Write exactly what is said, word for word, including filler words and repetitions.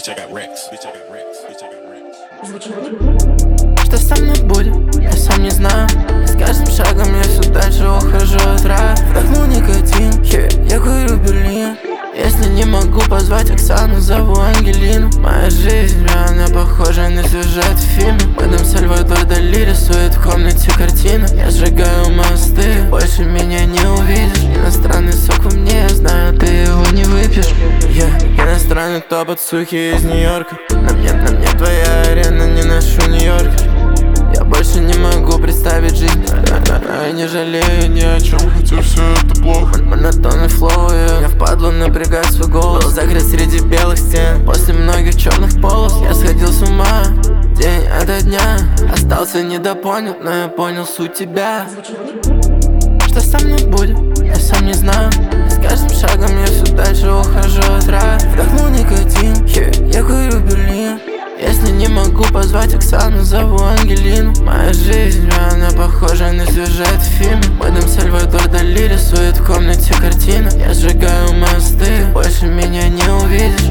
Что со мной будет, я сам не знаю. С каждым шагом я все дальше ухожу от рая. Вдохнул никотин, yeah, я курю Берлин. Если не могу позвать Оксану, зову Ангелину. Моя жизнь, она похожа на сюжет фильма. Мадам Сальвадор Дали рисует в комнате картины. Я сжигаю мосты, больше меня не увидишь. Иностранный сок во мне, я знаю, ты его не выпьешь. Yeah. Иностранный топ от сухи из Нью-Йорка. На мне, на мне твоя арена, не ношу Нью-Йорк. Я больше не могу представить жизнь, я не жалею ни о чем, хотя все это плохо. Монотонный флоу, я впадлу напрягать свой голос. Был закрыт среди белых стен, после многих черных полос. Я сходил с ума день ото дня. Остался недопонят, но я понял суть тебя. Что со мной будет, я сам не знаю. С каждым шагом я все дальше ухожу от рая. Вдохнул никотин, yeah, я курю Берлин. Если не могу позвать Оксану, зову Ангелину. Моя жизнь, она похожа на сюжет фильма. Мадам Сальвадор Дали рисует в комнате картины. Я сжигаю мосты, больше меня не увидишь.